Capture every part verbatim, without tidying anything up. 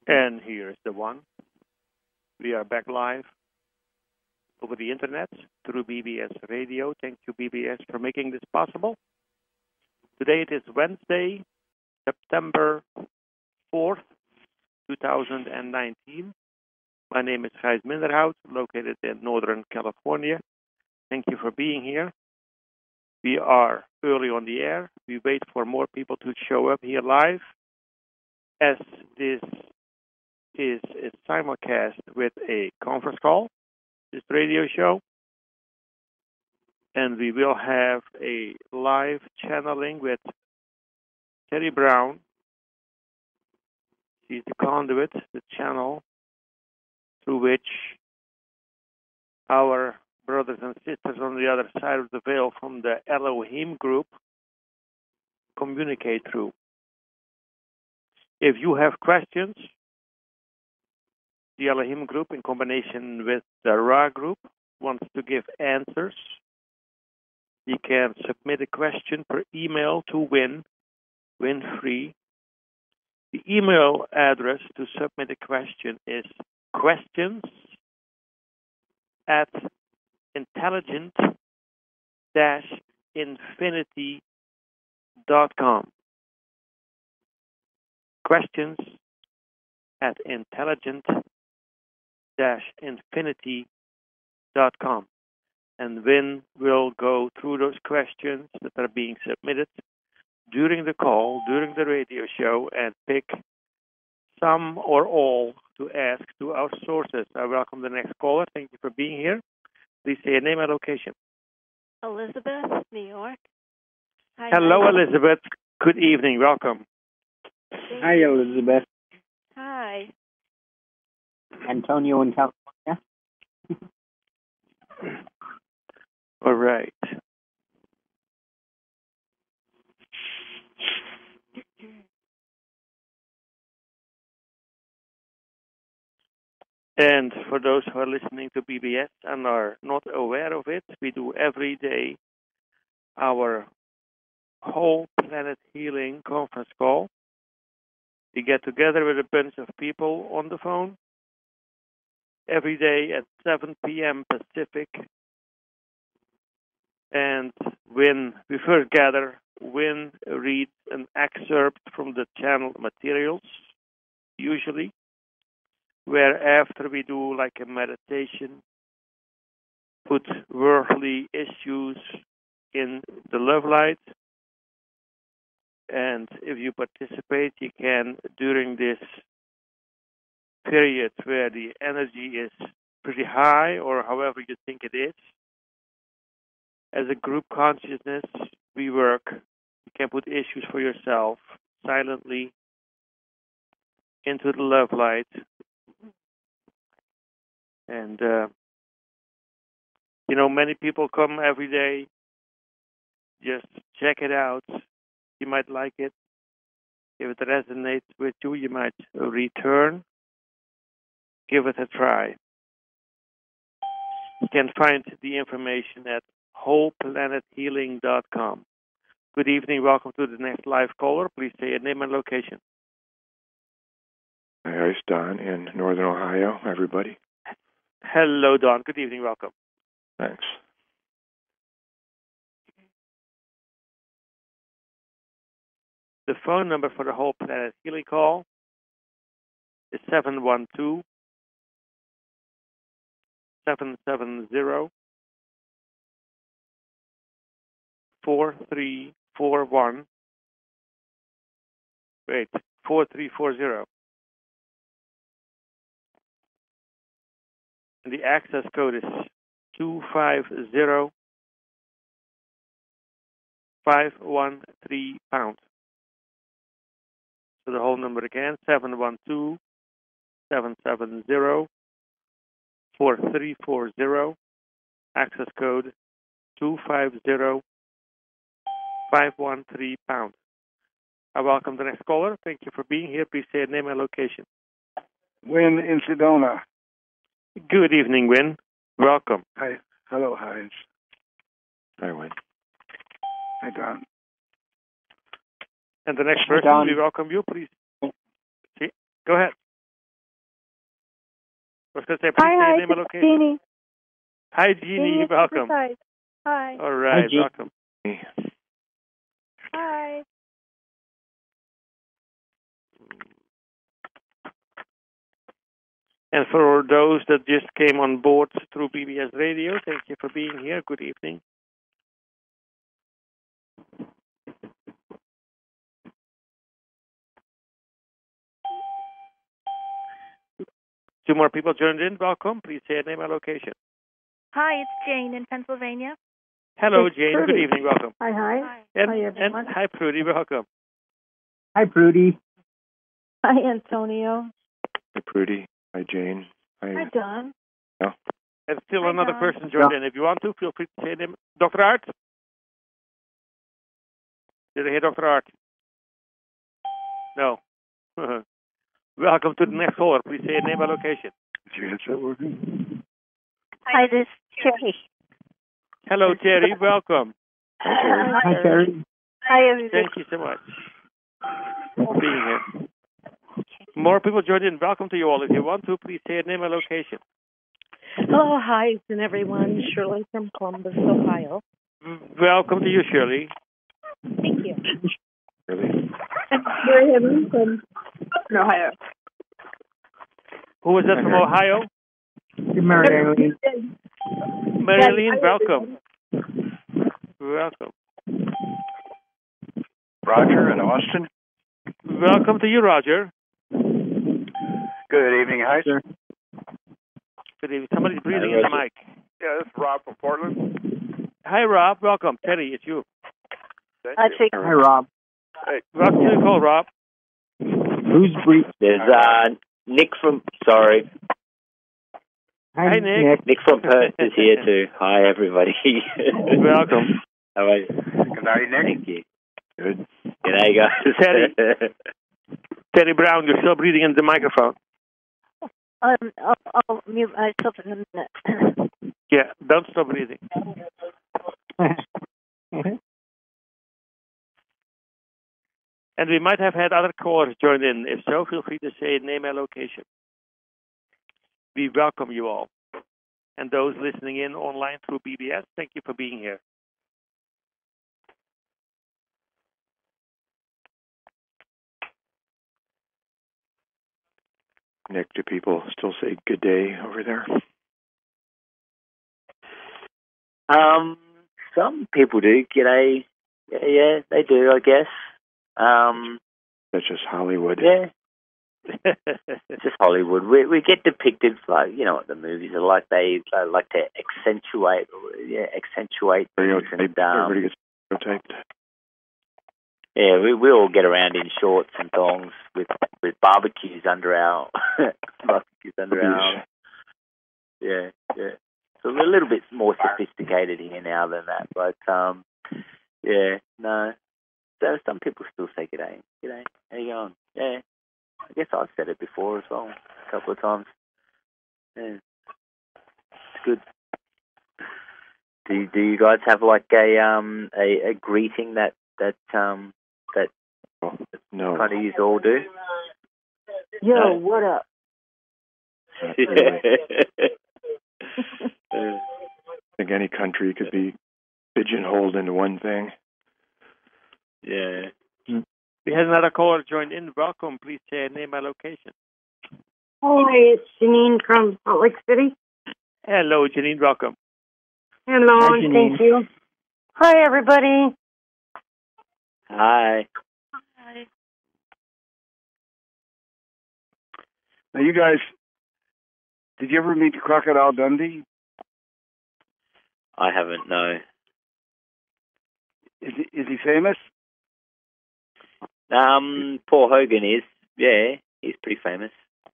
And here's the one. We are back live over the internet through B B S Radio. Thank you, B B S, for making this possible. Today it is Wednesday, September fourth, two thousand nineteen. My name is Gijs Minderhout, located in Northern California. Thank you for being here. We are early on the air. We wait for more people to show up here live, as this is a simulcast with a conference call, this radio show. And we will have a live channeling with Terry Brown. She's the conduit, the channel through which our brothers and sisters on the other side of the veil from the Elohim group communicate through. If you have questions, the Elohim group, in combination with the Ra group, wants to give answers. You can submit a question per email to Win, Winfree. The email address to submit a question is questions at intelligent dash infinity dot com. Questions at intelligent dash infinity dot com. And Win will go through those questions that are being submitted during the call, during the radio show, and pick some or all to ask to our sources. I welcome the next caller. Thank you for being here. Please say your name and location. Elizabeth, New York. Hi, Hello, hi. Elizabeth. Good evening. Welcome. Hi, Elizabeth. Hi. Antonio in California. All right. And for those who are listening to B B S and are not aware of it, we do every day our whole planet healing conference call. We get together with a bunch of people on the phone every day at seven p.m. Pacific. And when we first gather, Win reads an excerpt from the channel materials, usually, where after we do like a meditation, put worldly issues in the love light. And if you participate, you can, during this period where the energy is pretty high, or however you think it is, as a group consciousness, we work. You can put issues for yourself silently into the love light. And, uh, you know, many people come every day. Just check it out. You might like it. If it resonates with you, you might return. Give it a try. You can find the information at whole planet healing dot com. Good evening. Welcome to the next live caller. Please say your name and location. Hi, it's Don in Northern Ohio, everybody. Hello, Don. Good evening. Welcome. Thanks. The phone number for the whole planet healing call is seven one two, seven seven zero, four three four one. Wait, four three four zero. And the access code is two five zero, five one three pound. So the whole number again, seven one two, seven seven zero, four three four zero. Access code two five zero, five one three pound. I welcome the next caller. Thank you for being here. Please say your name and location. Win in Sedona. Good evening, Win. Welcome. Hi. Hello, Heinz. Hi, Wayne. Hi, Don. And the next Hi, person, Don. we welcome you, please. See? Go ahead. was going to say, please Hi, say hi, your name and it's location. Jeannie. Hi, Jeannie. Jeannie at Welcome. Riverside. Hi. All right. Hi, Jean. Welcome. Hi. And for those that just came on board through B B S Radio, thank you for being here. Good evening. Two more people joined in. Welcome. Please say your name and location. Hi, it's Jane in Pennsylvania. Hello, It's Jane. Prudy. Good evening. Welcome. Hi, hi. Hi. And, Hi, and everyone. hi, Prudy. Welcome. Hi, Prudy. Hi, Antonio. Hi, Prudy. Hi, Jane. Hi. Hi, Don. And still Hi, another Don. person joined Yeah. in. If you want to, feel free to say your name. Doctor Art? Did I hear Doctor Art? No. Welcome to the next caller. Please say your name and location. Is your headset working? Hi, this is Terry. Hello, Terry. Welcome. Hi, Terry. Hi, Terry. Hi, everybody. Thank you so much for being here. More people joined in. Welcome to you all. If you want to, please say your name and location. Hello, hi, and everyone. Shirley from Columbus, Ohio. Welcome to you, Shirley. Thank you. Really? Mary Helen from Ohio. Who was that Hi, from Mary. Ohio? Hey, Mary Eileen. Marilyn, welcome. Welcome. Roger in Austin. Welcome to you, Roger. Good evening, hi. Sir. Good evening. Somebody's breathing in the mic. Yeah, this is Rob from Portland. Hi, Rob. Welcome. Terry, it's you. Thank Hi, you. Chick. Hi, Rob. Welcome to the call, Rob. Who's breathing? There's uh, Nick from, sorry, Hi, Hi, Nick. Nick from Perth is here too. Hi, everybody. Welcome. How are you? Good night, Nick. Thank you. Good. G'day, guys. Terry. Terry Brown, you're still breathing in the microphone. Um, I'll, I'll mute myself in a minute. Yeah, don't stop breathing. And we might have had other callers join in. If so, feel free to say name and location. We welcome you all. And those listening in online through B B S, thank you for being here. Nick, do people still say good day over there? Um, some people do. G'day. Yeah, yeah, they do, I guess. Um, That's just Hollywood. yeah, it's just Hollywood. We we get depicted like, you know what the movies are like. They, they like to accentuate, yeah, accentuate things. Stereotype. And, um, Everybody gets stereotyped. yeah, we we all get around in shorts and thongs with with barbecues under our barbecues under our arms. Yeah, yeah. So we're a little bit more sophisticated here now than that, but um, yeah, no. So some people still say g'day, g'day. How you going? Yeah. I guess I've said it before as well, a couple of times. Yeah, it's good. Do you, do you guys have like a um a, a greeting that that um that No. kind of you all do? Yo, No. what up? Not really. Uh, I think any country could be pigeonholed into one thing. yeah. We had another caller join in. Welcome. Please say your name and location. Hi, it's Janine from Salt Lake City. Hello, Janine. Welcome. Hello, Hi, and Janine. thank you. Hi, everybody. Hi. Hi. Now, you guys, did you ever meet Crocodile Dundee? I haven't, no. Is he, is he famous? Um, Paul Hogan is, yeah, he's pretty famous.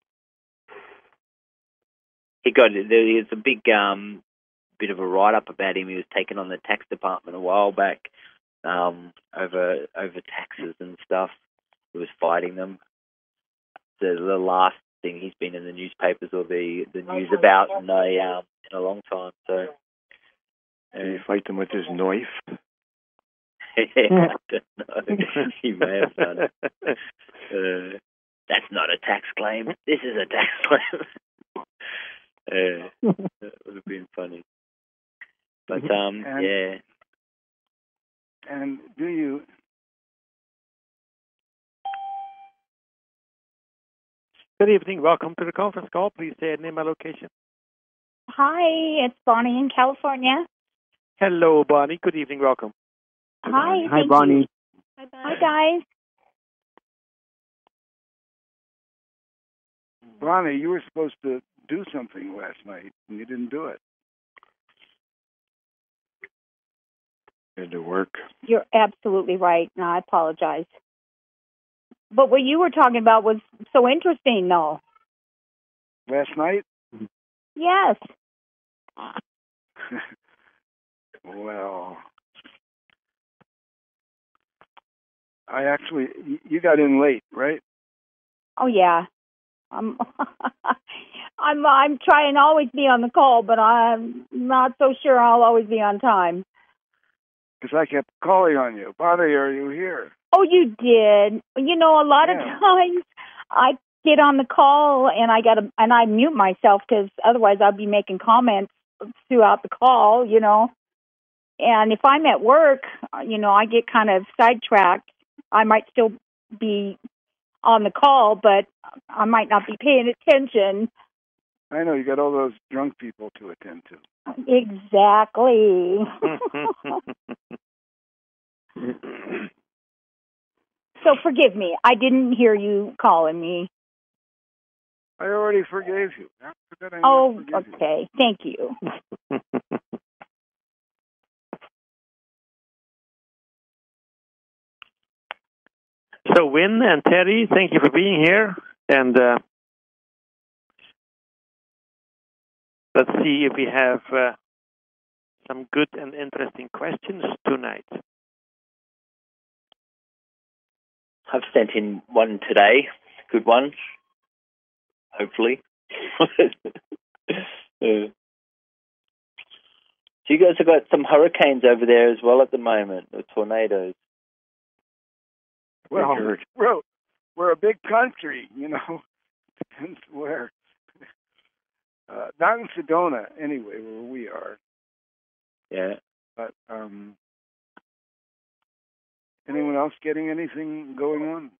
He got there's a big um bit of a write up about him. He was taken on the tax department a while back, um, over over taxes and stuff. He was fighting them. The, the last thing he's been in the newspapers or the, the news about in a um in a long time. So Did he fight them with his knife? I don't know. He may have done. Uh, that's not a tax claim. This is a tax claim. Yeah, that would have been funny. But um, And- yeah. And do you? Good evening. Welcome to the conference call. Please say your name and location. Hi, it's Bonnie in California. Hello, Bonnie. Good evening. Welcome. Hi, Hi, thank Bonnie. you. Hi, guys. Bonnie, you were supposed to do something last night, and you didn't do it. Had to work. You're absolutely right, and I apologize. But what you were talking about was so interesting, though. Last night? Yes. Well, I actually, you got in late, right? Oh, yeah. I'm, I'm, I'm trying to always be on the call, but I'm not so sure I'll always be on time. Because I kept calling on you. Bonnie, are you here? Oh, you did. You know, a lot Yeah. of times I get on the call and I gotta and I mute myself because otherwise I'll be making comments throughout the call. You know, and if I'm at work, you know, I get kind of sidetracked. I might still be on the call, but I might not be paying attention. I know, you got all those drunk people to attend to. Exactly. So forgive me. I didn't hear you calling me. I already forgave you. After that, I Oh, never forgive okay. Thank you. So, Win and Terry, thank you for being here. And uh, let's see if we have uh, some good and interesting questions tonight. I've sent in one today. Good one. Hopefully. Yeah. So you guys have got some hurricanes over there as well at the moment, or tornadoes. Well, Heard. we're, we're a big country, you know. Depends where. Uh, not in Sedona, anyway, where we are. Yeah. But um, anyone else getting anything going on?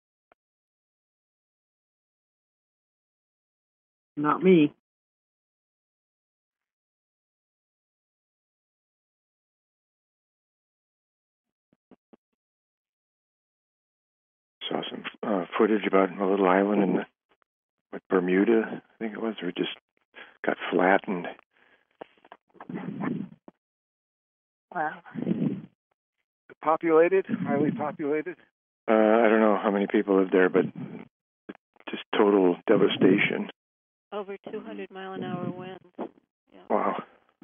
Not me. Saw some uh, footage about a little island in the, what, Bermuda, I think it was, where it just got flattened. Wow. Populated? Highly populated? Uh, I don't know how many people live there, but just total devastation. Over two hundred mile an hour winds. Yeah. Wow.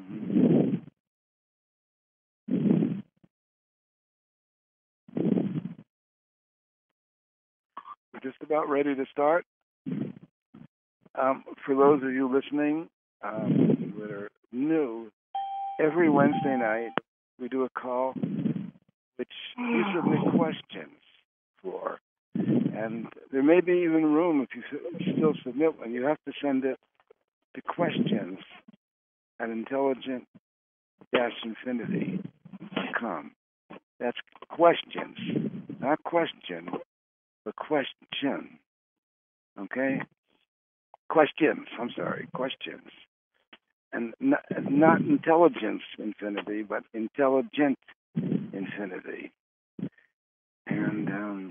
We're just about ready to start. Um, for those of you listening um, that are new, every Wednesday night we do a call which you submit questions for. And there may be even room if you s- still submit one. You have to send it to questions at intelligent dash infinity dot com. That's questions, not question, but question. Okay? Questions, I'm sorry, questions. And not, not intelligence infinity, but intelligent infinity. And um,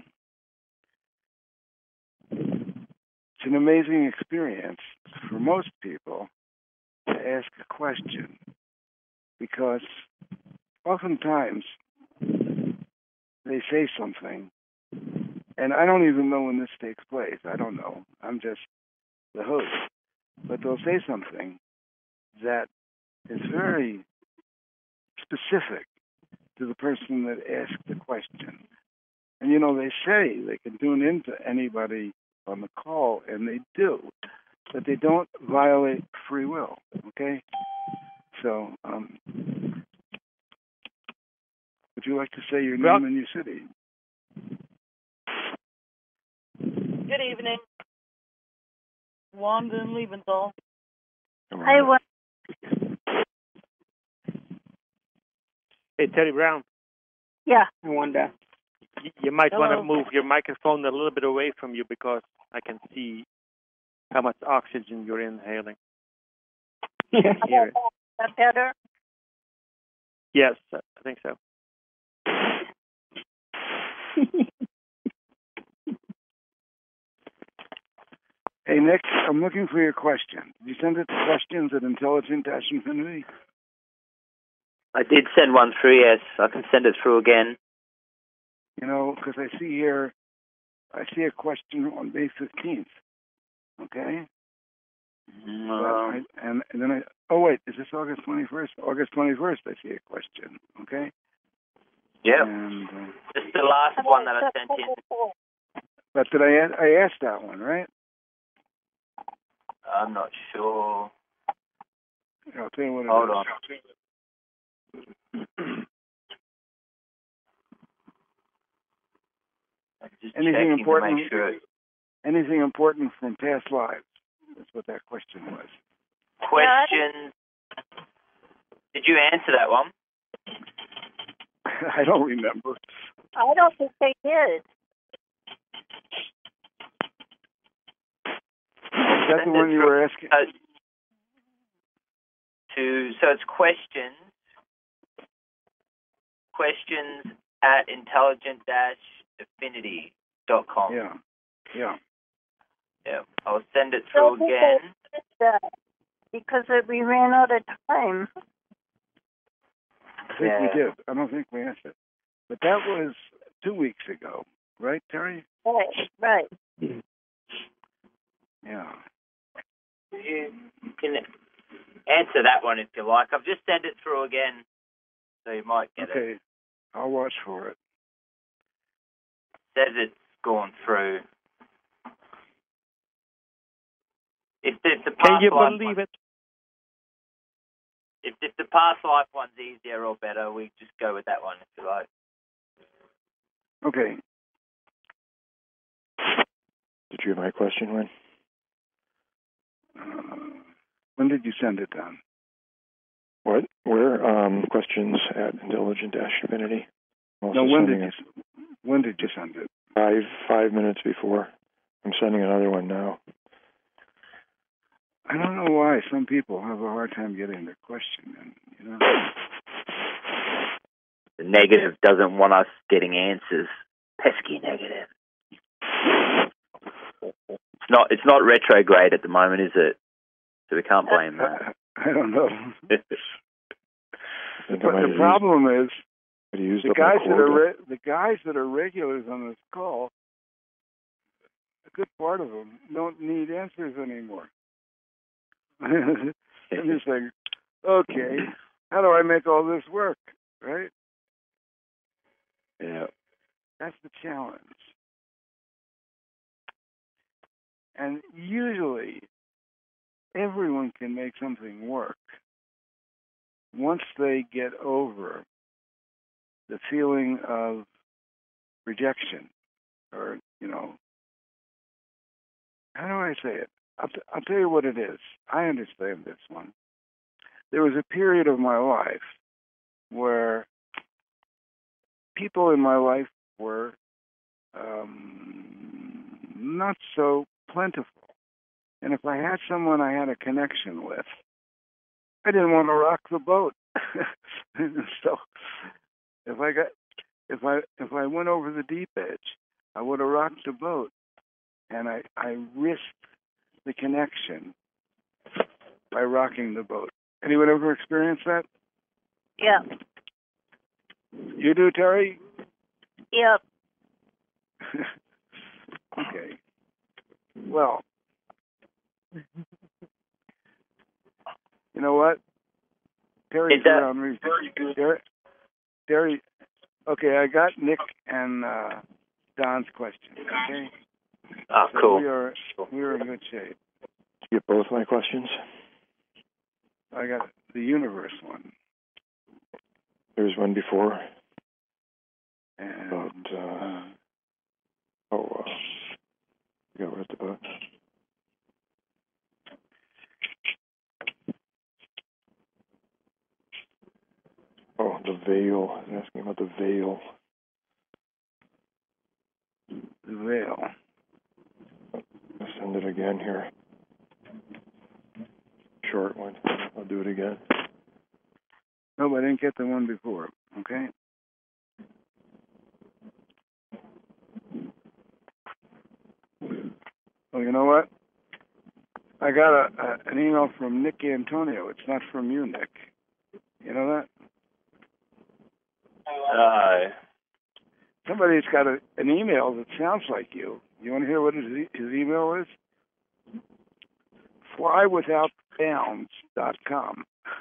it's an amazing experience for most people to ask a question, because oftentimes they say something, and I don't even know when this takes place. I don't know. I'm just the host. But they'll say something that is very specific to the person that asked the question. And, you know, they say they can tune into anybody on the call, and they do, but they don't violate free will, okay? So, um, would you like to say your Well- name and your city? Good evening. Wanda in Liebenthal. Hi, what? Hey, Terry Brown. Yeah. I wonder. y- You might want Hello. to move your microphone a little bit away from you because I can see how much oxygen you're inhaling. I can hear it. Is that better? Yes, I think so. Hey, Nick, I'm looking for your question. Did you send it to questions at Intelligent Dash Infinity? I did send one through, yes. I can send it through again. You know, because I see here, I see a question on May fifteenth. Okay? Um, But I, and, and then I, oh, wait, is this August twenty-first? August twenty-first, I see a question. Okay? yep. And, uh, This is the last one that I sent in. but did I, a- I asked that one, right? I'm not sure. I'll tell you what it Hold is. on. I'm just Anything checking important? to make sure. it- Anything important from past lives? That's what that question was. Questions. Did you answer that one? I don't remember. I don't think they did. Is that the Send one it you through- were asking? Uh, to so it's questions. Questions at intelligent affinity dot com. Yeah. Yeah. Yeah. I'll send it So through who again. did that? Because it, we ran out of time. I think Yeah. we did. I don't think we answered. But that was two weeks ago, right, Terry? Right, right. Yeah. You can answer that one if you like. I've just sent it through again, so you might get it. Okay. I'll watch for it. Says it's gone through. If, if the Can past you life believe one, it? if if the past life one's easier or better, we just go with that one if you like. Okay. Did you have my question, Wayne? Uh, when did you send it down? What? Where? Um, questions at Intelligent Dash Infinity. I'm also No, when sending did it you when did you send it? five five minutes before. I'm sending another one now. I don't know why some people have a hard time getting their question in, you know. The negative doesn't want us getting answers. Pesky negative. It's not. It's not retrograde at the moment, is it? So we can't blame that. I, I don't know. I think I But might the have problem is used, might have used the up my guys that are quota. re- the guys that are regulars on this call, a good part of them don't need answers anymore. I'm just like, okay, how do I make all this work? Right? Yeah. That's the challenge. And usually, everyone can make something work once they get over the feeling of rejection, or, you know, how do I say it? I'll, t- I'll tell you what it is. I understand this one. There was a period of my life where people in my life were um, not so plentiful. And if I had someone I had a connection with, I didn't want to rock the boat. So if I got if I if I went over the deep edge, I would have rocked the boat. And I, I risked the connection by rocking the boat. Anyone ever experienced that? Yeah. You do, Terry? Yep. Okay. Well, you know what? Terry's Is that- around me. Terry, Terry, okay, I got Nick and uh, Don's question, okay? Oh, So cool. we are, we are in good shape. Did you get both my questions? I got the universe one. There was one before And, about, uh, oh, uh, I forgot what it's about. veil. He's asking about the veil. The veil. I'll send it again here. Short one. I'll do it again. No, but I didn't get the one before. Okay. Oh, you know what? I got a, a an email from Nick Antonio. It's not from you, Nick. You know that? Uh, Somebody's got a, an email that sounds like you. You want to hear what his, e- his email is? fly without bounds dot com.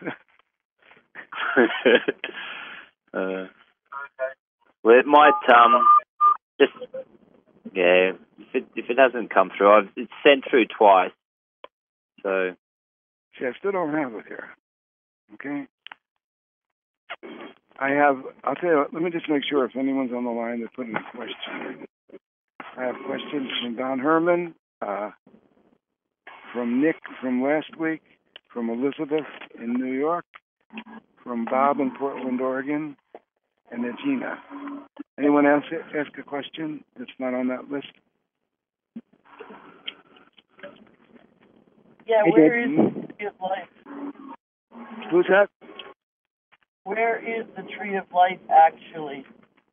uh, well, it might um just yeah. If it if it hasn't come through, I've it's sent through twice. So See, I still don't have it here. Okay. I have. I'll tell you. What, let me just make sure if anyone's on the line that put in a question. I have questions from Don Herman, uh, from Nick from last week, from Elizabeth in New York, from Bob in Portland, Oregon, and then Gina. Anyone else ask a question that's not on that list? Yeah, I where did. is the tree of life? Who's that? Where is the tree of life actually?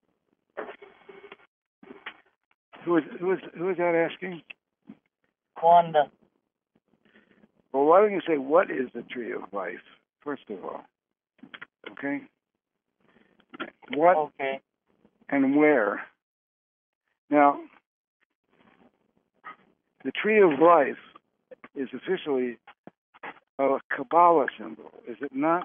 Who is who is who is that asking? Wanda. Well, why don't you say what is the tree of life first of all? Okay. What Okay. and where? Now, the tree of life is officially a Kabbalah symbol, is it not?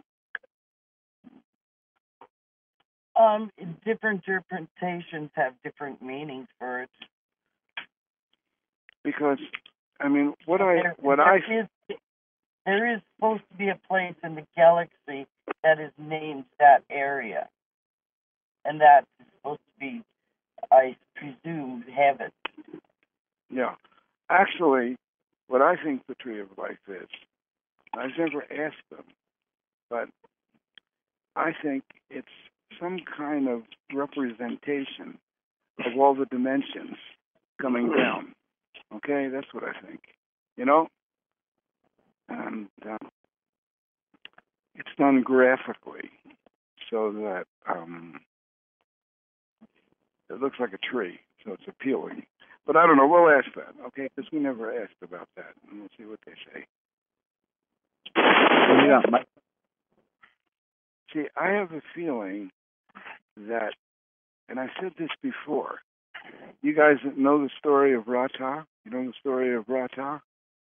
Um, different interpretations have different meanings for it. Because, I mean, what I There- what there I is, there is supposed to be a place in the galaxy that is named that area, and that is supposed to be, I presume, heaven. yeah, actually, what I think the tree of life is, I've never asked them, but I think it's some kind of representation of all the dimensions coming down. Okay, that's what I think. You know, and uh, it's done graphically so that um, it looks like a tree, so it's appealing. But I don't know. We'll ask that, okay? Because we never asked about that, and we'll see what they say. Yeah, my, See, I have a feeling that, and I said this before, you guys know the story of Rata? You know the story of Rata?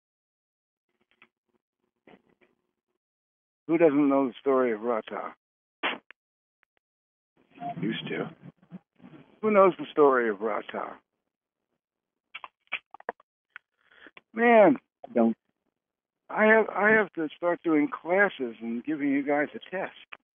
Who doesn't know the story of Rata? Used to. Who knows the story of Rata? Man, don't. I have I have to start doing classes and giving you guys a test.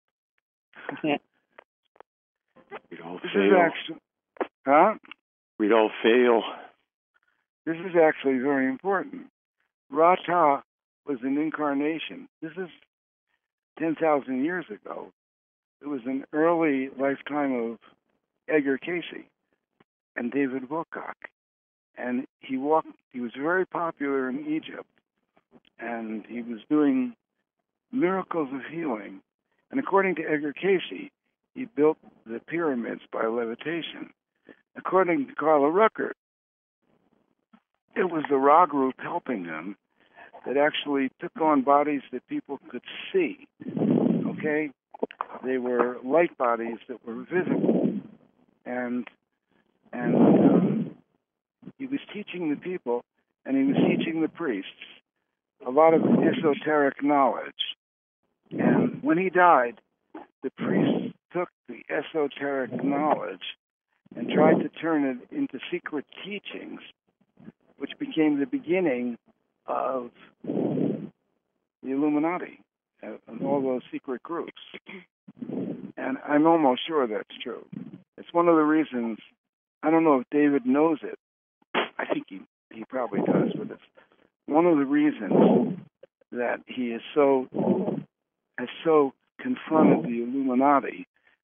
We'd all This is fail. actually, huh? We'd all fail. This is actually very important. Rata was an incarnation. This is ten thousand years ago. It was an early lifetime of Edgar Cayce and David Wilcock. And he walked, he was very popular in Egypt. And he was doing miracles of healing. And according to Edgar Cayce, he built the pyramids by levitation. According to Carla Ruckert, it was the Ra group helping him that actually took on bodies that people could see. Okay? They were light bodies that were visible. And and um, he was teaching the people, and he was teaching the priests a lot of esoteric knowledge. And when he died, the priests took the esoteric knowledge and tried to turn it into secret teachings, which became the beginning of the Illuminati uh, and all those secret groups. And I'm almost sure that's true. It's one of the reasons, I don't know if David knows it. I think he, he probably does, but it's one of the reasons that he is so has so confronted the Illuminati,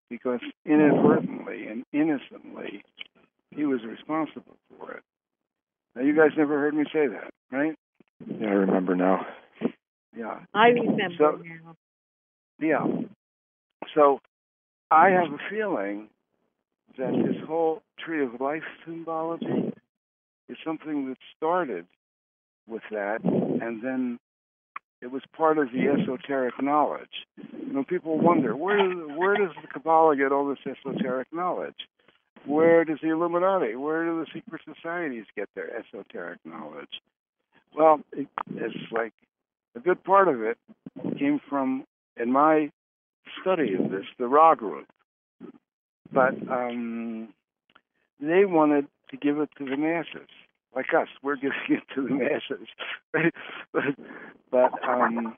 because inadvertently and innocently he was responsible for it. Now, you guys never heard me say that, right? Yeah, I remember now. Yeah. I remember So, now. yeah. So I have a feeling that this whole tree of life symbology is something that started with that, and then it was part of the esoteric knowledge. You know, people wonder, where does, where does the Kabbalah get all this esoteric knowledge? Where does the Illuminati, where do the secret societies get their esoteric knowledge? Well, it, it's like a good part of it came from, in my study of this, the Ra group. But um, they wanted to give it to the masses. Like us, we're giving it to the masses. Right? But, but um,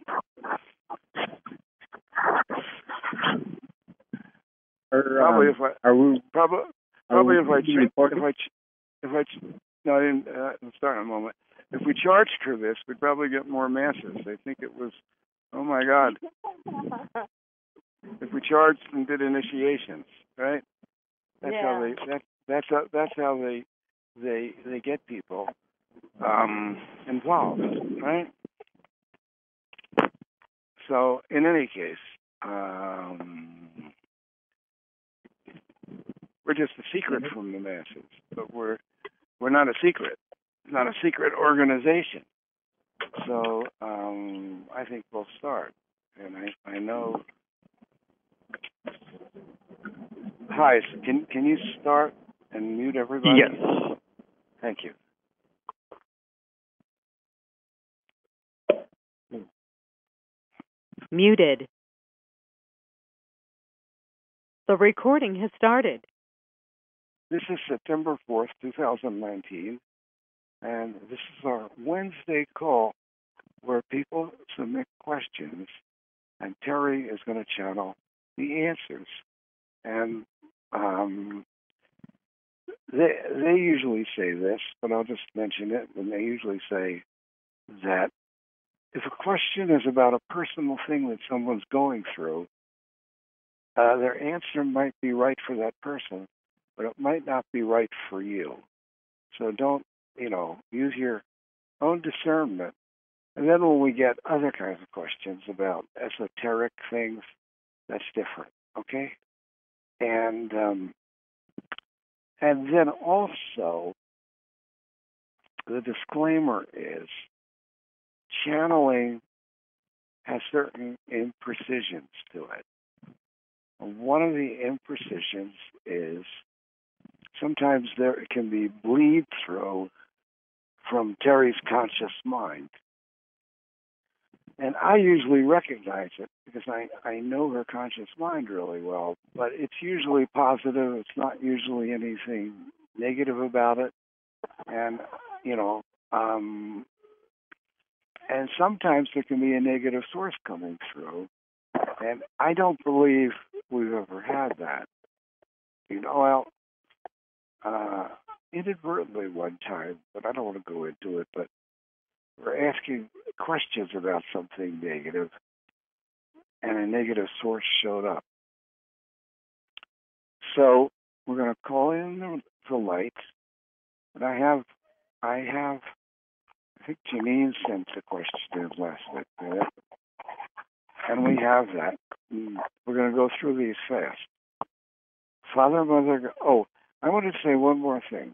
Or, probably um, if I are we probably probably are if I we ch- recording? if I ch- if I ch- no, I didn't. Uh, I'll start in a moment. If we charged for this, we'd probably get more masses. They think it was, oh my God. If we charged and did initiations, right? That's Yeah. how they. That, that's how. That's how they. They they get people um, involved, right? So in any case, um, we're just a secret from the masses, but we're we're not a secret. It's not a secret organization. So um, I think we'll start, and I I know. Hi, can can you start and mute everybody? Yes. Thank you. Muted. The recording has started. This is September fourth, two thousand nineteen, and this is our Wednesday call where people submit questions, and Terry is going to channel the answers. And um, they they usually say this, but I'll just mention it, and they usually say that if a question is about a personal thing that someone's going through, uh, their answer might be right for that person, but it might not be right for you. So don't, you know, use your own discernment. And then when we get other kinds of questions about esoteric things, that's different, okay? And um, and then also, the disclaimer is channeling has certain imprecisions to it. One of the imprecisions is sometimes there can be bleed through from Terry's conscious mind. And I usually recognize it because I, I know her conscious mind really well, but it's usually positive. It's not usually anything negative about it. And, you know, um, and sometimes there can be a negative source coming through. And I don't believe we've ever had that. You know, well, uh, inadvertently one time, but I don't want to go into it, but we're asking questions about something negative, and a negative source showed up. So we're going to call in the, the light, and I have, I have, I think Janine sent the question in last minute, and we have that. We're going to go through these fast. Father, Mother, oh, I want to say one more thing.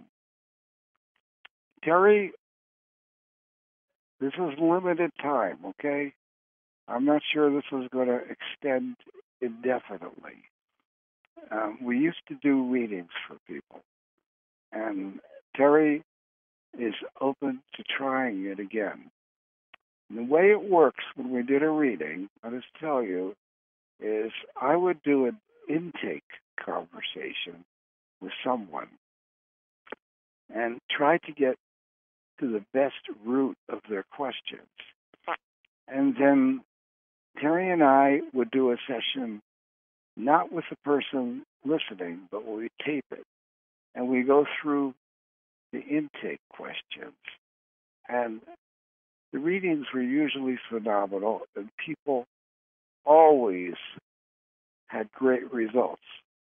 Terry, this is limited time, okay? I'm not sure this is going to extend indefinitely. Um, we used to do readings for people, and Terry is open to trying it again. And the way it works when we did a reading, I'll just tell you, is I would do an intake conversation with someone and try to get to the best root of their questions. And then Terry and I would do a session not with the person listening, but we tape it. And we go through the intake questions. And the readings were usually phenomenal, and people always had great results.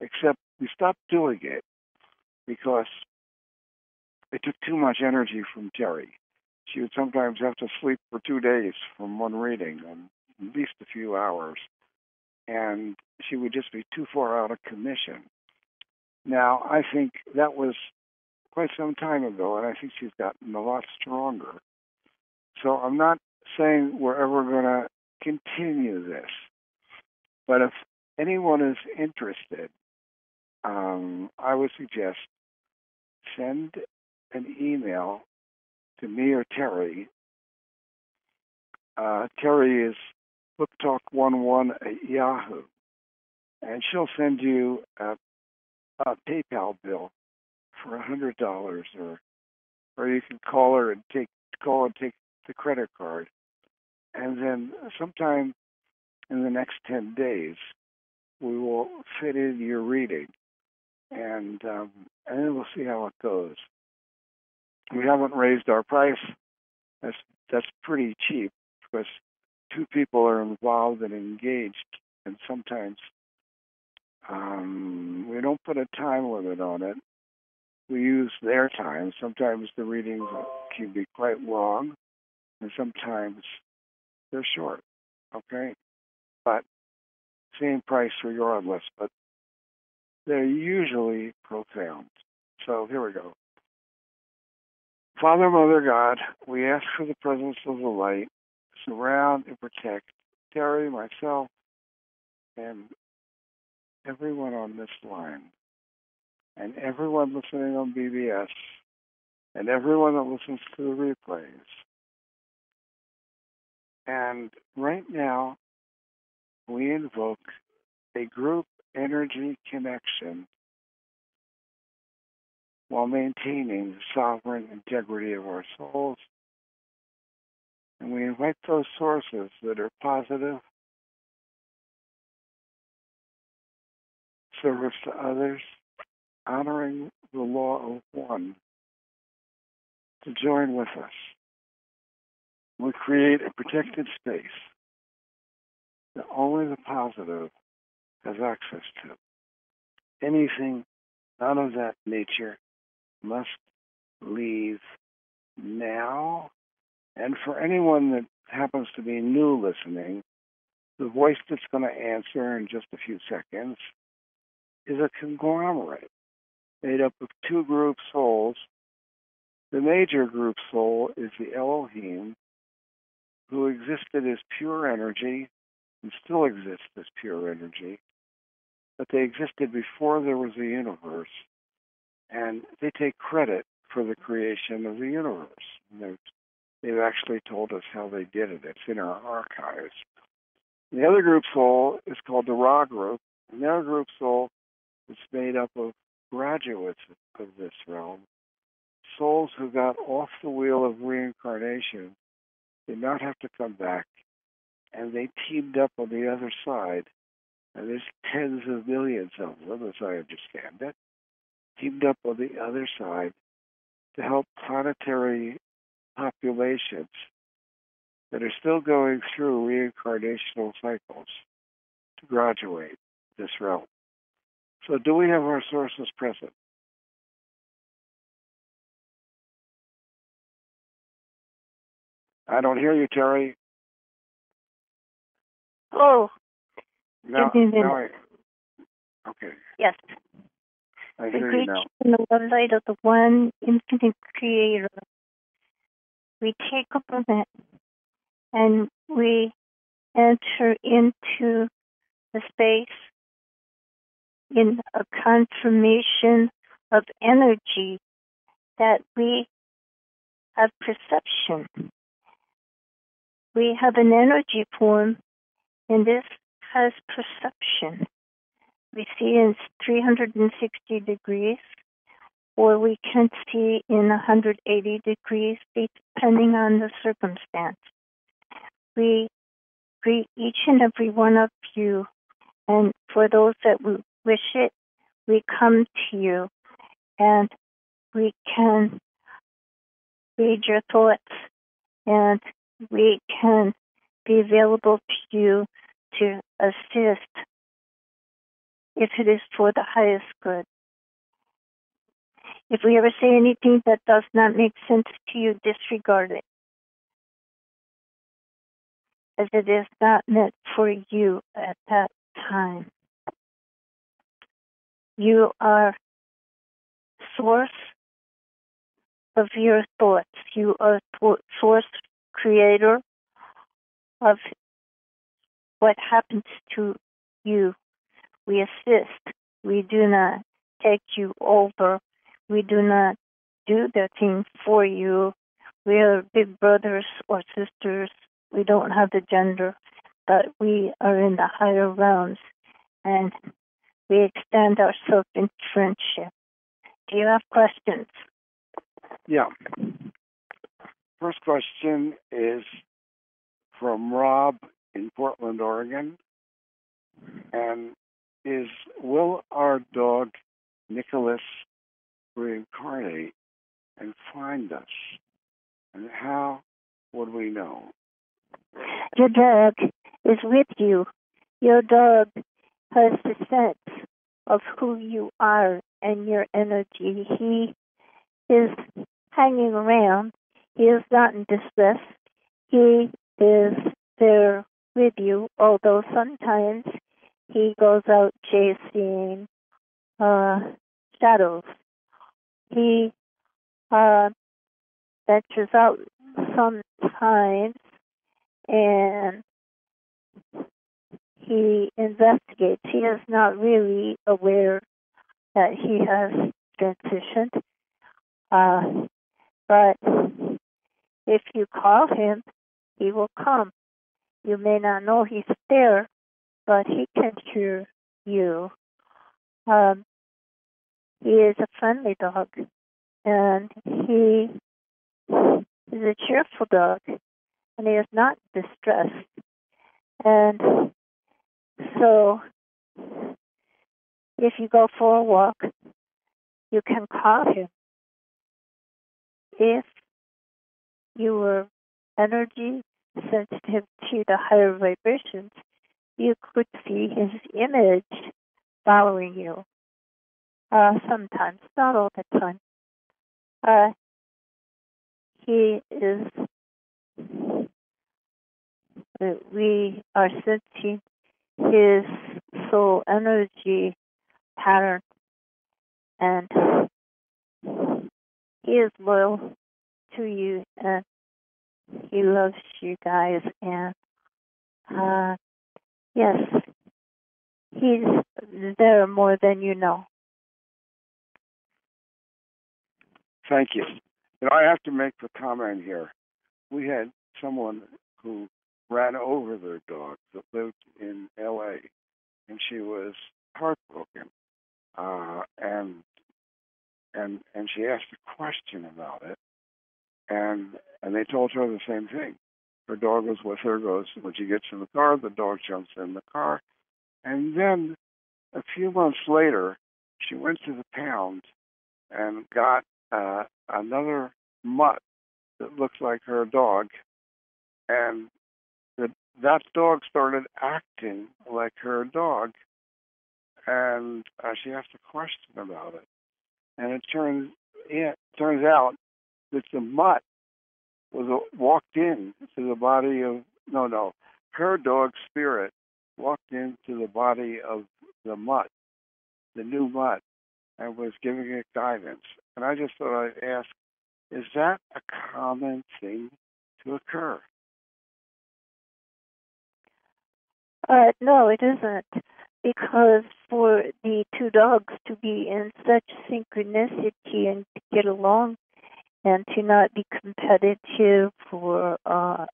except we stopped doing it because it took too much energy from Terry. She would sometimes have to sleep for two days from one reading, um, at least a few hours, and she would just be too far out of commission. Now, I think that was quite some time ago, and I think she's gotten a lot stronger. So I'm not saying we're ever going to continue this, but if anyone is interested, um, I would suggest send an email to me or Terry. Uh, Terry is book talk eleven at Yahoo, and she'll send you a, a PayPal bill for one hundred dollars, or or you can call her and take call and take the credit card, and then sometime in the next ten days we will fit in your reading, and um, and then we'll see how it goes. We haven't raised our price. That's that's pretty cheap because two people are involved and engaged, and sometimes um, we don't put a time limit on it. We use their time. Sometimes the readings can be quite long, and sometimes they're short. Okay, but same price regardless. But they're usually profound. So here we go. Father, Mother, God, we ask for the presence of the light to surround and protect Terry, myself, and everyone on this line, and everyone listening on B B S, and everyone that listens to the replays. And right now, we invoke a group energy connection while maintaining the sovereign integrity of our souls. And we invite those sources that are positive, service to others, honoring the law of one, to join with us. We create a protected space that only the positive has access to. Anything out of that nature must leave now. And for anyone that happens to be new listening, the voice that's going to answer in just a few seconds is a conglomerate made up of two group souls. The major group soul is the Elohim, who existed as pure energy and still exists as pure energy, but they existed before there was a universe, and they take credit for the creation of the universe. They've, they've actually told us how they did it. It's in our archives. The other group soul is called the Ra group, and the other group soul is made up of graduates of this realm, souls who got off the wheel of reincarnation, did not have to come back, and they teamed up on the other side, and there's tens of millions of them, as I understand it, teamed up on the other side to help planetary populations that are still going through reincarnational cycles to graduate this realm. So do we have our sources present? I don't hear you, Terry. Oh. No, Give me a no, minute. I, okay. Yes. I We hear you greet now. you in the love light of the one infinite creator. We take a moment and we enter into the space in a confirmation of energy that we have perception. We have an energy form, and this has perception. We see in three hundred sixty degrees, or we can see in one hundred eighty degrees, depending on the circumstance. We greet each and every one of you, and for those that wish it, we come to you, and we can read your thoughts, and we can be available to you to assist if it is for the highest good. If we ever say anything that does not make sense to you, disregard it, as it is not meant for you at that time. You are source of your thoughts. You are th- source creator of what happens to you. We assist. We do not take you over. We do not do the thing for you. We are big brothers or sisters. We don't have the gender, but we are in the higher realms, and we extend ourselves in friendship. Do you have questions? Yeah. First question is from Rob in Portland, Oregon. And is, will our dog Nicholas reincarnate and find us? And how would we know? Your dog is with you. Your dog has the sense of who you are and your energy. He is hanging around. He is not in distress. He is there with you, although sometimes he goes out chasing uh, shadows. He uh, ventures out sometimes and he investigates. He is not really aware that he has transitioned. Uh, but if you call him, he will come. You may not know he's there, but he can hear you. Um, he is a friendly dog, and he is a cheerful dog, and he is not distressed. And so, if you go for a walk, you can call him. If you were energy sensitive to the higher vibrations, you could see his image following you. Uh, sometimes, not all the time. Uh, he is, uh, we are sensing his soul energy pattern, and he is loyal to you, and he loves you guys, and uh, yes, he's there more than you know. Thank you. You know, I have to make the comment here. We had someone who ran over their dog that lived in L A, and she was heartbroken. Uh, and and and she asked a question about it, and and they told her the same thing. Her dog was with her. Goes when she gets in the car, the dog jumps in the car, and then a few months later, she went to the pound and got uh, another mutt that looks like her dog, and the, that dog started acting like her dog, and uh, she asked a question about it, and it turns it turns out that the mutt was a, walked in to the body of no no her dog spirit walked into the body of the mutt, the new mutt, and was giving it guidance. And I just thought I'd ask, is that a common thing to occur? Uh, no, it isn't, because for the two dogs to be in such synchronicity and to get along and to not be competitive or uh,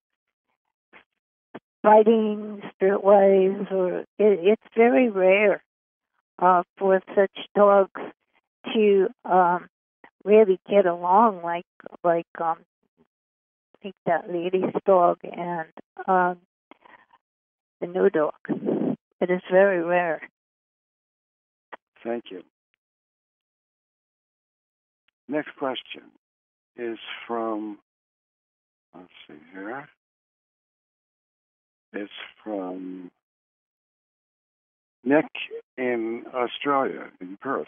fighting spirit-wise, or it, it's very rare uh, for such dogs to um, really get along like like um, like that lady's dog and um, the new dog. It is very rare. Thank you. Next question is from, let's see here. It's from Nick in Australia, in Perth.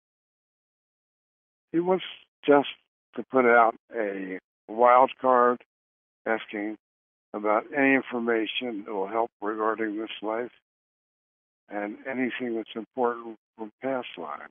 He wants just to put out a wild card asking about any information that will help regarding this life and anything that's important from past lives.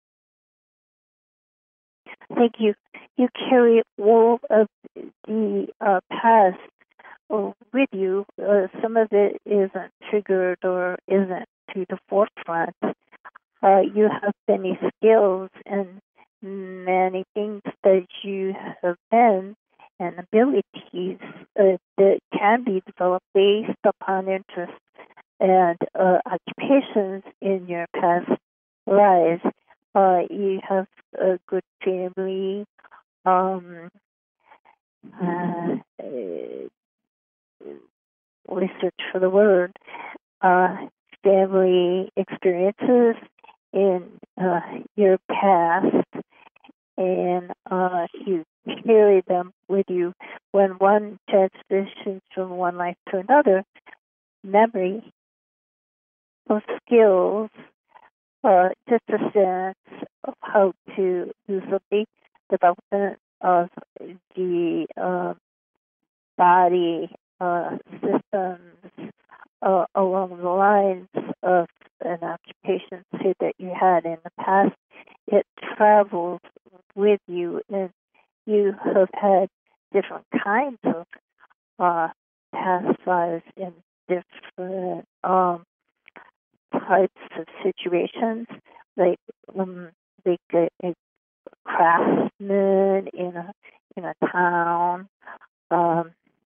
Thank you. You carry all of the uh, past uh, with you. Uh, some of it isn't triggered or isn't to the forefront. Uh, you have many skills and many things that you have been and abilities uh, that can be developed based upon interests and uh, occupations in your past lives. Uh, you have a good family, um, uh, we search for the word, uh, family experiences in uh, your past, and uh, you carry them with you. When one transitions from one life to another, memory of skills, uh, just a sense of how to do something, development of the uh, body uh, systems uh, along the lines of an occupation, say, that you had in the past, it travels with you, and you have had different kinds of uh, past lives in different um, types of situations, like um, like a, a craftsman in a in a town, um,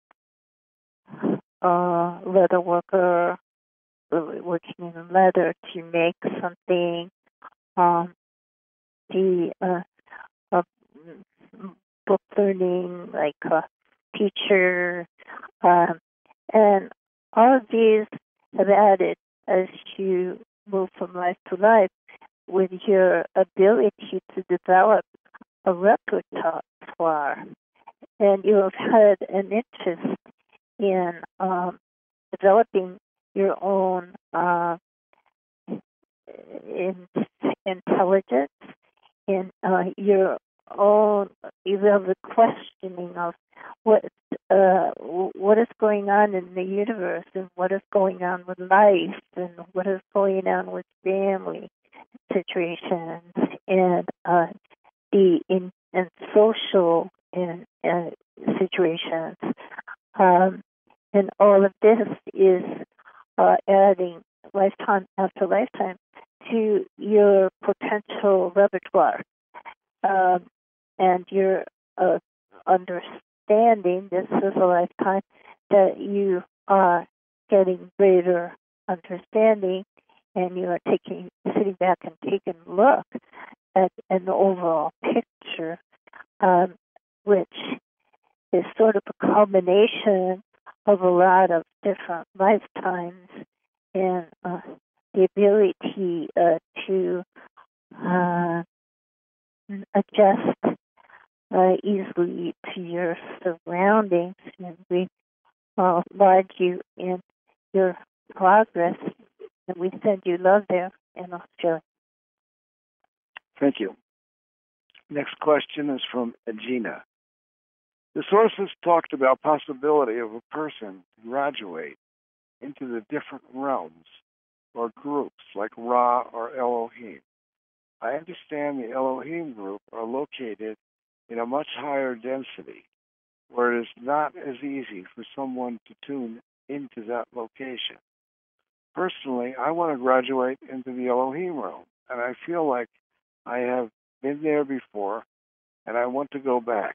a leather worker working in leather to make something, um, the uh, uh, book learning, like a teacher, um, and all of these have added as you move from life to life with your ability to develop a repertoire. And you have had an interest in um, developing your own uh, in, intelligence, in uh, your own, you have the questioning of what uh, what is going on in the universe, and what is going on with life, and what is going on with family situations, and uh, the in and social and uh, situations, um, and all of this is uh, adding lifetime after lifetime to your potential repertoire, um, and your uh, understanding. This is a lifetime that you are getting greater understanding, and you are taking sitting back and taking a look at an overall picture, um, which is sort of a culmination of a lot of different lifetimes, and uh, the ability uh, to uh, adjust uh, easily to your surroundings. And we uh, laud you in your progress, and we send you love there in Australia. Thank you. Next question is from Gina. The sources talked about possibility of a person to graduate into the different realms or groups like Ra or Elohim. I understand the Elohim group are located in a much higher density, where it is not as easy for someone to tune into that location. Personally, I want to graduate into the Elohim realm, and I feel like I have been there before, and I want to go back.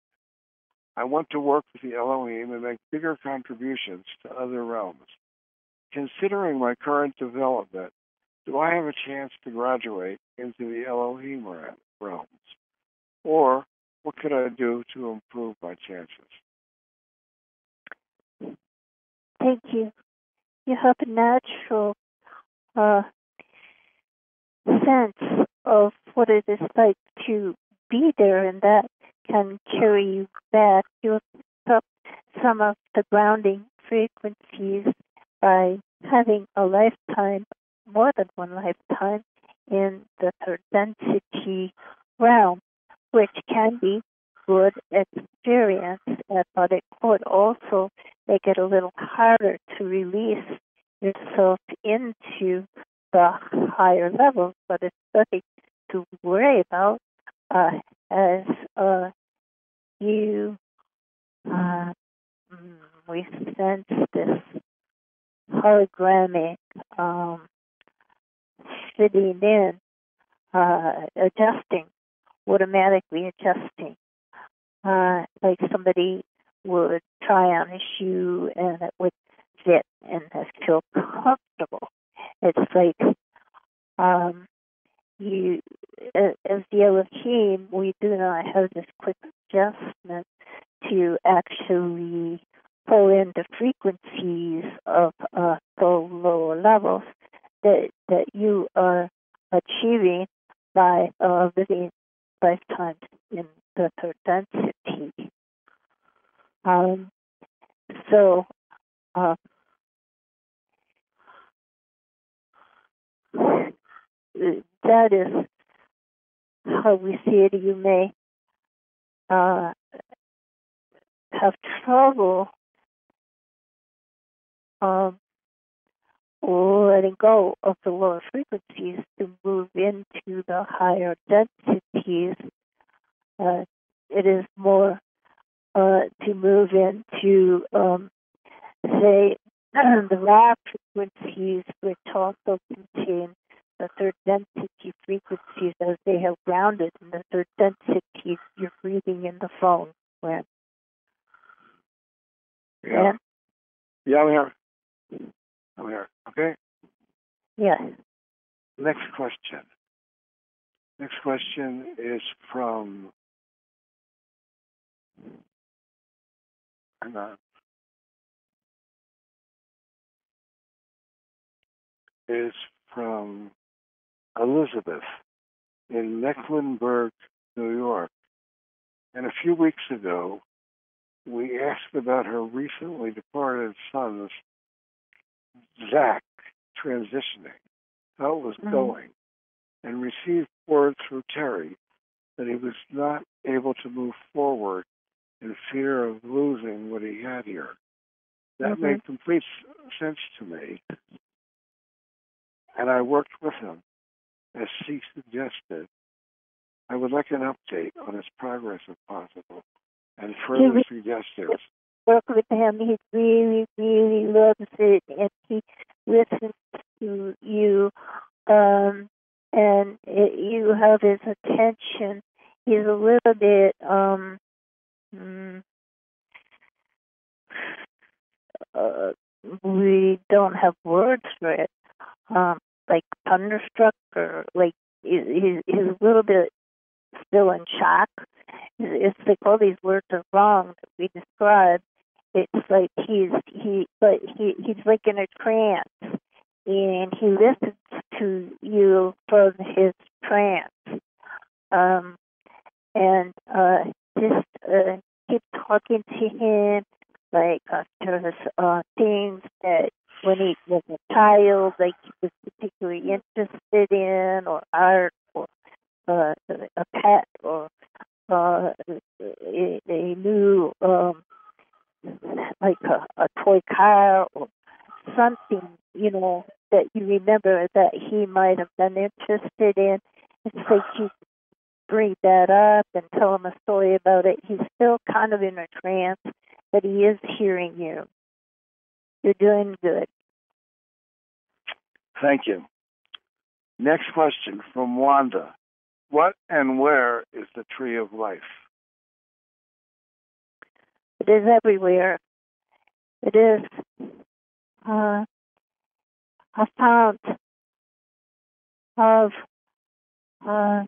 I want to work with the Elohim and make bigger contributions to other realms. Considering my current development, do I have a chance to graduate into the Elohim realms? Or what could I do to improve my chances? Thank you. You have a natural uh, sense of what it is like to be there, and that can carry you back. You pick up some of the grounding frequencies by having a lifetime more than one lifetime in the third density realm, which can be good experience, but it could also make it a little harder to release yourself into the higher levels, but it's nothing to worry about uh, as uh, you uh, we sense this hologramic um, fitting in, uh, adjusting, automatically adjusting, uh, like somebody would try on a shoe and it would fit and feel comfortable. It's like um, you, as the Elohim, we do not have this quick adjustment to actually pull in the frequencies of uh, the lower levels that that you are achieving by uh, living lifetimes in the third density. Um, so, uh, that is how we see it. You may uh, have trouble um, letting go of the lower frequencies to move into the higher densities. Uh, it is more uh, to move into, um, say, the raw frequencies, which also contain the third density frequencies as they have grounded in the third densities. You're breathing in the phone. When? Yeah. Yeah, I'm here. I'm here. Okay? Yes. Next question. Next question is from, hang on, is from Elizabeth in Mecklenburg, New York. And a few weeks ago, we asked about her recently departed son's Zach transitioning, how it was mm-hmm. going, and received word through Terry that he was not able to move forward in fear of losing what he had here. That mm-hmm. made complete sense to me. And I worked with him, as she suggested. I would like an update on his progress, if possible, and further he suggestions. Work with him. He really, really loves it, and he listens to you, um, and it, you have his attention. He's a little bit, um, mm, uh, we don't have words for it, um, like thunderstruck, or like he, he's a little bit still in shock. It's like all these words are wrong that we describe. It's like he's he, but he he's like in a trance, and he listens to you from his trance, um, and uh, just uh, keep talking to him like uh, there's uh, things that when he was a child, like he was particularly interested in, or art, or uh, a pet, or uh, a, a new. Um, like a, a toy car or something, you know, that you remember that he might have been interested in. It's like you bring that up and tell him a story about it. He's still kind of in a trance, but he is hearing you. You're doing good. Thank you. Next question from Wanda. What and where is the tree of life? It is everywhere. It is uh, a fount of uh,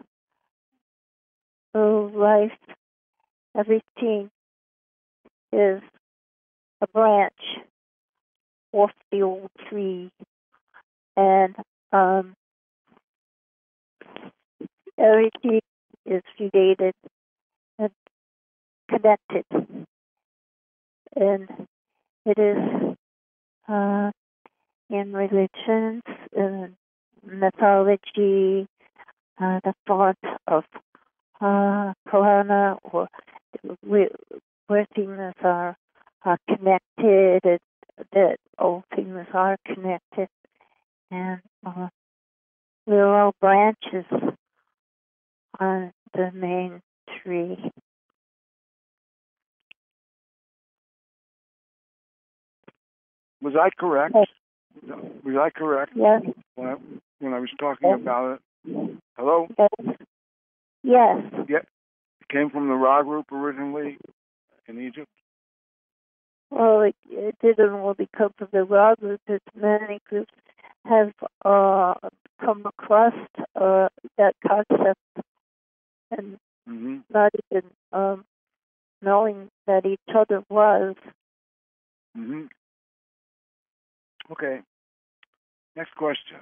life. Everything is a branch off the old tree, and um, everything is related and connected. And it is uh, in religions and mythology, uh, the thought of uh, Purana, or where, where things are, are connected, and that all things are connected, and uh, we're all branches on the main tree. Was I correct? Yes. Was I correct? Yes. When I, when I was talking yes. about it? Hello? Yes. Yes. Yeah. It came from the Ra group originally in Egypt? Well, it, it didn't all become from the Ra group. As many groups have uh, come across uh, that concept and mm-hmm. not even um, knowing that each other was. Mm-hmm. Okay. Next question.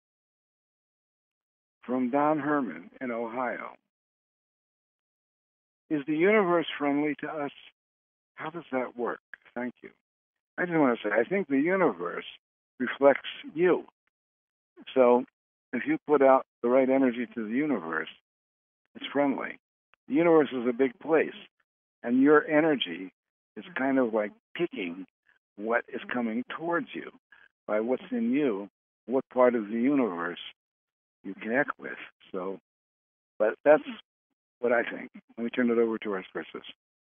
From Don Herman in Ohio. Is the universe friendly to us? How does that work? Thank you. I just want to say, I think the universe reflects you. So if you put out the right energy to the universe, it's friendly. The universe is a big place, and your energy is kind of like picking what is coming towards you by what's in you, what part of the universe you connect with. So, but that's what I think. Let me turn it over to our sources.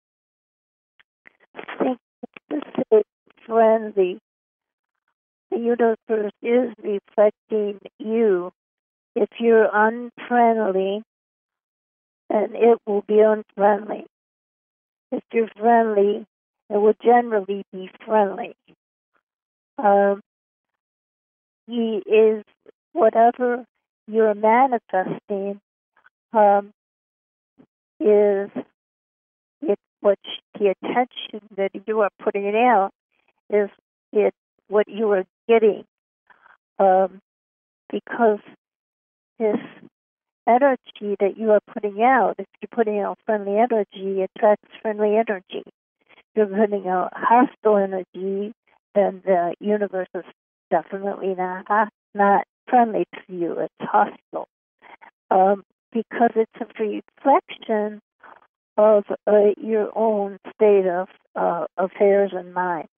I think this is friendly. The universe is reflecting you. If you're unfriendly, then it will be unfriendly. If you're friendly, it will generally be friendly. Um, he is whatever you're manifesting um, is it what the attention that you are putting out is it what you are getting, um, because this energy that you are putting out, if you're putting out friendly energy, it attracts friendly energy. If you're putting out hostile energy, then the universe is definitely not not friendly to you. It's hostile, um, because it's a reflection of uh, your own state of uh, affairs and mind.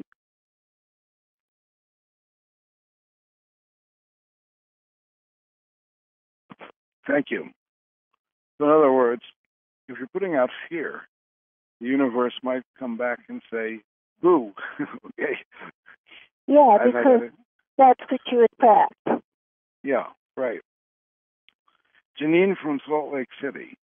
Thank you. So in other words, if you're putting out fear, the universe might come back and say, boo. Okay. Yeah, because that's what you attract. Yeah, right. Janine from Salt Lake City.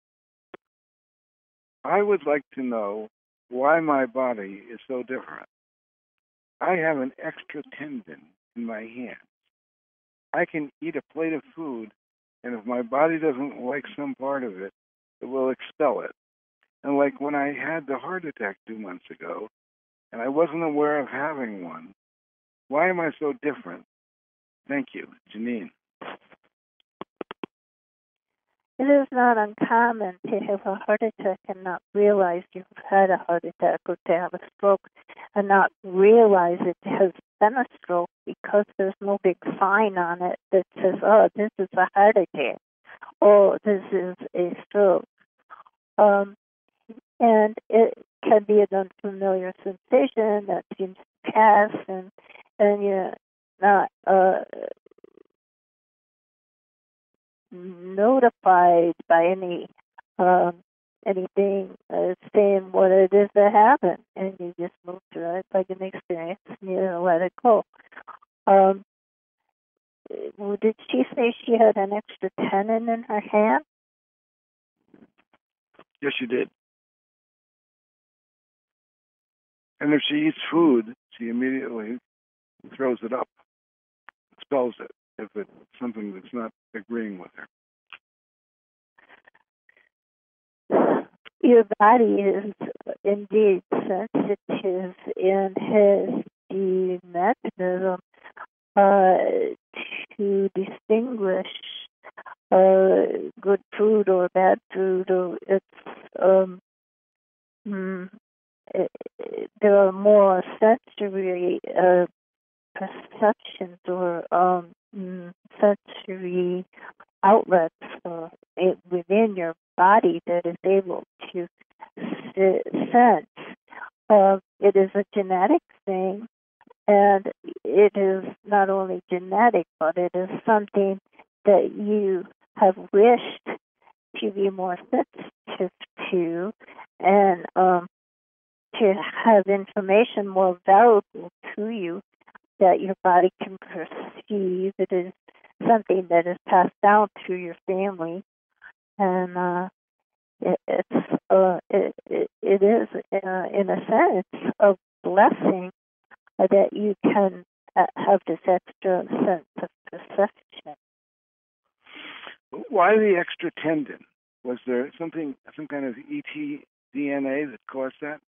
I would like to know why my body is so different. I have an extra tendon in my hand. I can eat a plate of food, and if my body doesn't like some part of it, it will expel it. And like when I had the heart attack two months ago, and I wasn't aware of having one, why am I so different? Thank you, Janine. It is not uncommon to have a heart attack and not realize you've had a heart attack, or to have a stroke and not realize it has been a stroke, because there's no big sign on it that says, oh, this is a heart attack, or this is a stroke. Um, and it can be an unfamiliar sensation that seems to pass, and, and you're not uh, notified by any um, anything uh, saying what it is that happened, and you just move through it like an experience, and you let it go. Um, did she say she had an extra tendon in her hand? Yes, she did. And if she eats food, she immediately throws it up, expels it, if it's something that's not agreeing with her. Your body is indeed sensitive and has the mechanism uh, to distinguish uh, good food or bad food, or it's um, mm, it, it, there are more sensory uh, perceptions or um, mm, sensory outlets uh, it, within your body that is able to s- sense. Uh, it is a genetic thing, and it is not only genetic, but it is something that you have wished to be more sensitive to, and um, to have information more valuable to you that your body can perceive. It is something that is passed down through your family, and uh, it, it's uh, it, it, it is uh, in a sense a blessing that you can uh, have this extra sense of perception. Why the extra tendon? Was there something, some kind of E T D N A that caused that?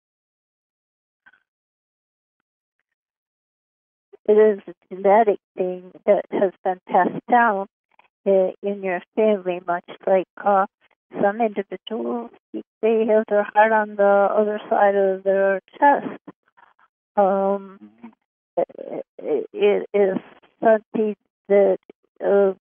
It is a genetic thing that has been passed down uh, in your family, much like uh, some individuals, they have their heart on the other side of their chest. Um, it, it is something that uh,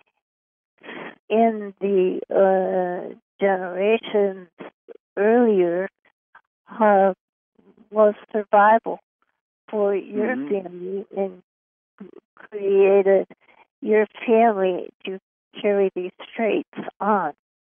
in the uh, generations earlier uh, was survival for your Mhm. family and created your family to carry these traits on.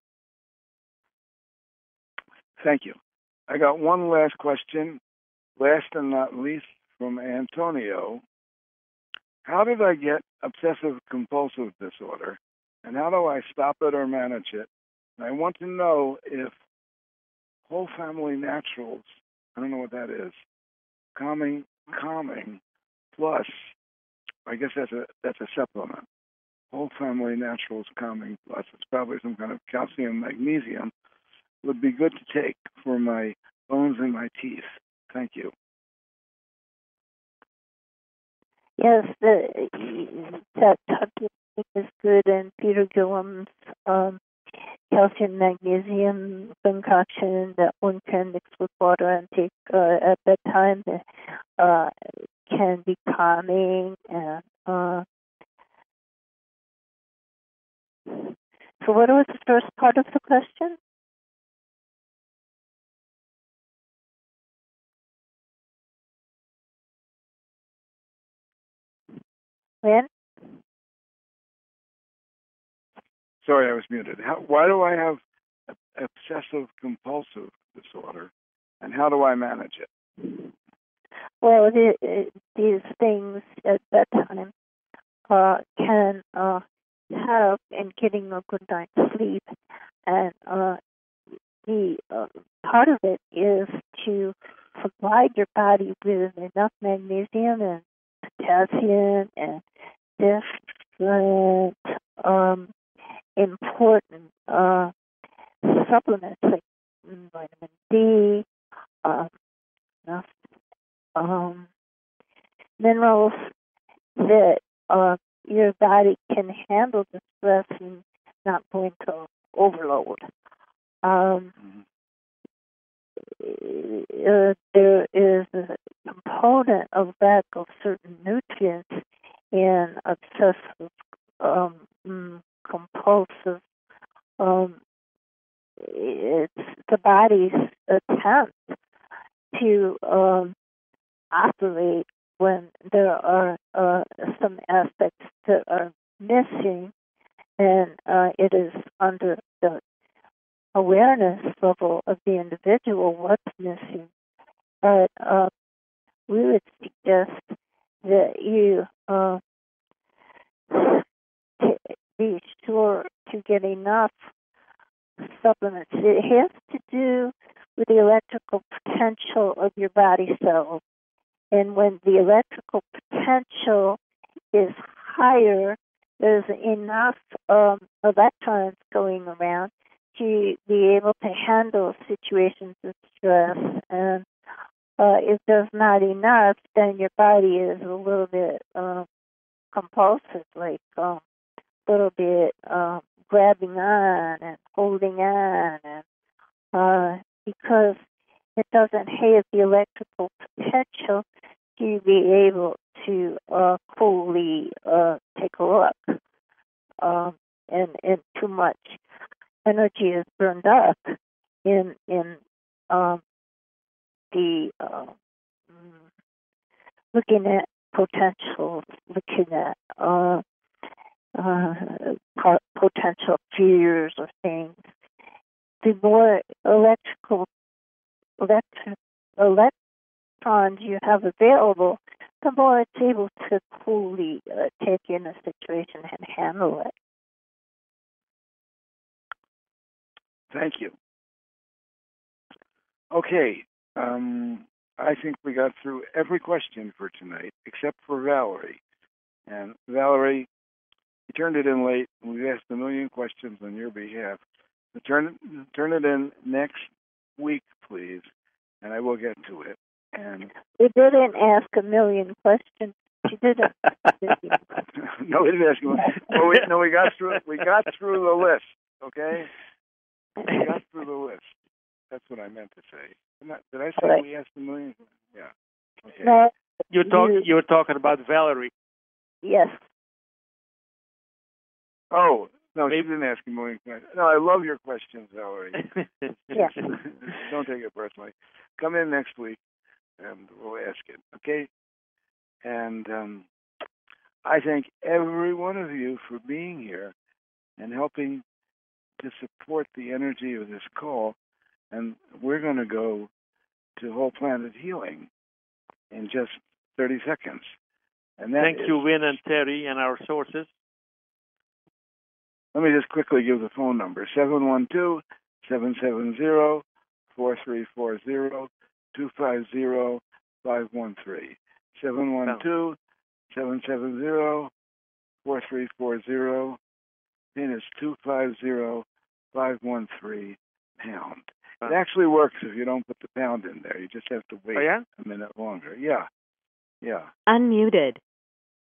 Thank you. I got one last question, last and not least, from Antonio. How did I get obsessive compulsive disorder, and how do I stop it or manage it? And I want to know if Whole Family Naturals, I don't know what that is, calming, calming, plus, I guess that's a that's a supplement. Whole Family Naturals Calming Plus. It's probably some kind of calcium magnesium. Would be good to take for my bones and my teeth. Thank you. Yes, the, that supplement is good, and Peter Gillam's um, calcium magnesium concoction that one can mix with water and take uh, at bedtime uh, can be calming. And uh, so, what was the first part of the question? When? Sorry, I was muted. How, why do I have obsessive compulsive disorder, and how do I manage it? Well, the, uh, these things at bedtime uh, can uh, help in getting a good night's sleep, and uh, the uh, part of it is to provide your body with enough magnesium and potassium and different um, important uh, supplements like vitamin D, uh, enough um, minerals that uh, your body can handle the stress and not go into overload. Um, uh, there is a component of lack of certain nutrients in obsessive um, mm, compulsive. Um, it's the body's attempt to um, operate when there are uh, some aspects that are missing, and uh, it is under the awareness level of the individual what's missing. But uh, we would suggest that you uh, be sure to get enough supplements. It has to do with the electrical potential of your body cells. And when the electrical potential is higher, there's enough um, electrons going around to be able to handle situations of stress. And uh, if there's not enough, then your body is a little bit uh, compulsive, like um, a little bit uh, grabbing on and holding on, and uh, because it doesn't have the electrical potential to be able to uh, fully uh, take a look. um, and and too much energy is burned up in in um, the uh, looking at potentials, looking at uh, uh, po- potential fears or things. The more electrical electric, electrons you have available, the more it's able to coolly uh, take in a situation and handle it. Thank you. Okay, um, I think we got through every question for tonight except for Valerie. And Valerie, you turned it in late. We've asked a million questions on your behalf. So turn turn it in next week, please, and I will get to it. And we didn't ask a million questions. She didn't. no, we didn't ask you. Well, we, no, we got through. We got through the list. Okay, we got through the list. That's what I meant to say. Did I, did I say right. we asked a million? Yeah. Okay. No, you talk. You were talking about Valerie. Yes. Oh. No, she didn't ask a million questions. No, I love your questions, Valerie. Yes. Don't take it personally. Come in next week, and we'll ask it, okay? And um, I thank every one of you for being here and helping to support the energy of this call. And we're going to go to Whole Planet Healing in just thirty seconds. And that thank is, you, Win and Terry, and our sources. Let me just quickly give the phone number, seven one two, seven seven zero, four three four zero, two five zero, five one three. seven one two, seven seven zero, four three four zero. Pin is two five zero, five one three, pound. It actually works if you don't put the pound in there. You just have to wait oh, yeah? a minute longer. Yeah, yeah. Unmuted.